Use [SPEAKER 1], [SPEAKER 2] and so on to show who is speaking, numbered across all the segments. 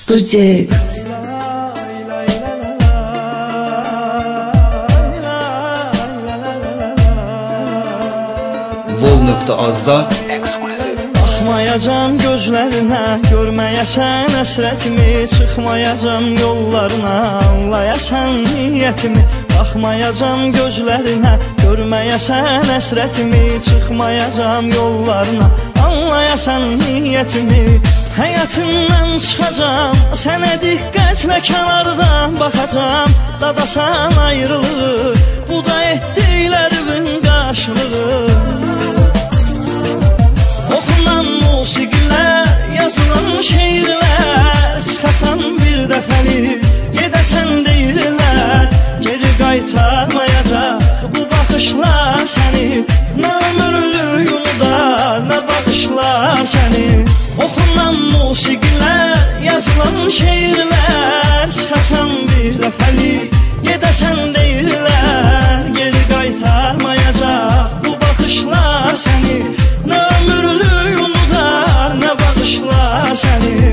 [SPEAKER 1] Studio X.
[SPEAKER 2] Vol.az-da ekskluziv.
[SPEAKER 3] Baxmayacam gözlərinə, görməyəsən əsrətimi, çıxmayacam yollarına, anlayasan niyyətimi. Baxmayacam gözlərinə, görməyəsən əsrətimi, çıxmayacam yollarına, anlayasan niyyətimi. Həyatından çıxacam, sənə diqqətlə kənardan baxacam, dadasan ayrılığı, bu da etdiklərimin qarşılığı. Oxunan musiqilər, yazılan şeirlər, çıxasan bir dəfəli, gedəsən deyirlər, geri qaytarmayacaq bu baxışlar səni, nə ömürlük unudar, nə bağışlar səni. Oxunan musiqilər, yazılan şeirlər, çıxasan bir dəfəli, gedəsən deyirlər, geri qaytarmayacaq bu baxışlar səni, nə ömürlük unudar, nə bağışlar səni.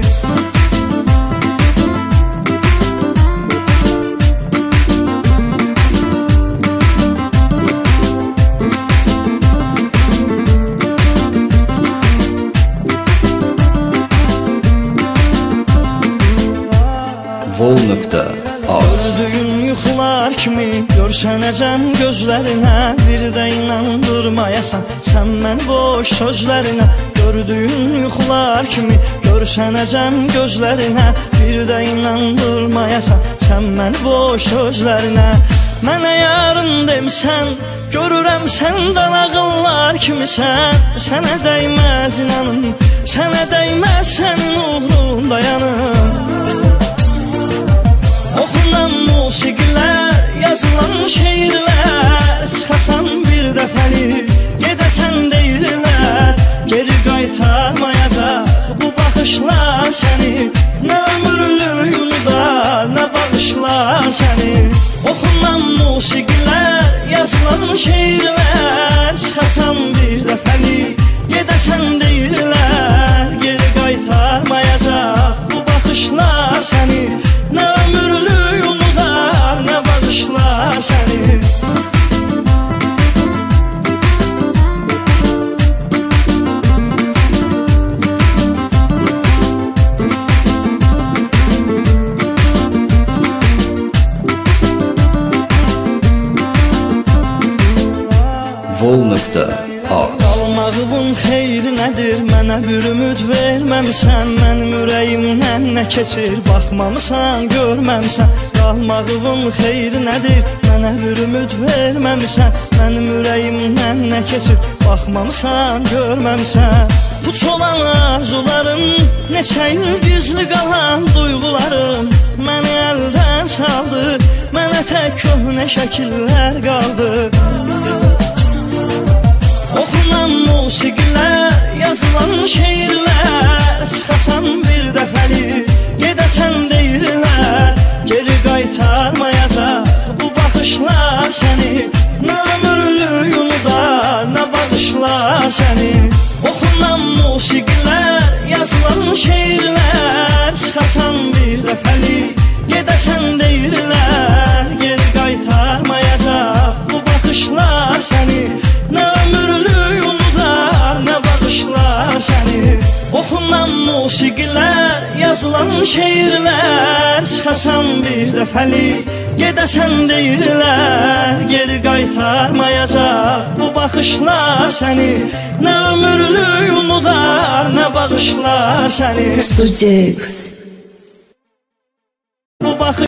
[SPEAKER 2] Vol.az.
[SPEAKER 3] Gördüyün yuxular kimi görsənəcəm gözlərinə, bir də inandırmayasan sən məni boş sözlərinə. Gördüyün yuxular kimi görsənəcəm gözlərinə, bir də inandırmayasan sən məni boş sözlərinə. Mənə yarın demisən, görürəm səndən ağıllar kimisən, sənə dəyməz inanım, sənə dəyməz sənin uğrun dayanım. Oxunan musiqilər, yazılan şeirlər, çıxasan bir dəfəli, gedəsən deyirlər, geri qaytarmayacaq bu baxışlar səni, nə ömürlük unudar, nə bağışlar səni. Oxunan musiqilər, yazılan şeirlər, çıxasan bir dəfəli, gedəsən deyirlər, geri qaytarmayacaq bu baxışlar səni, nə ömürlük unudar, nə bağışlar səni.
[SPEAKER 2] Vol.az.
[SPEAKER 3] Qalmağımın xeyri nədir, mənə bir ümid verməmsən, mənim ürəyimdən nə keçir, baxmamısan, görməmsən. Qalmağımın xeyri nədir, mənə bir ümid verməmsən, mənim ürəyimdən nə keçir, baxmamısan, görməmsən. Puç olan arzularım, neçə il gizli qalan duyğularım, məni əldən çaldı, mənə tək köhnə şəkillər qaldı. Oxunan musiqilər, yazılan şeirlər, çıxasan bir dəfəli, gedəsən deyirlər, geri qaytarmayacaq bu baxışlar səni, nə ömürlük unudar, nə bağışlar səni. Oxunan musiqilər, yazılan şeirlər, çıxasan bir dəfəli, gedəsən deyirlər, geri qaytarmayacaq bu baxışlar səni, nə ömürlük unudar, nə bağışlar səni. Oxunan musiqilər, yazılan şeirlər, çıxasan bir dəfəli, gedəsən deyirlər, geri qaytarmayacaq bu baxışlar səni, nə ömürlük unudar, nə bağışlar səni.
[SPEAKER 1] Studio X.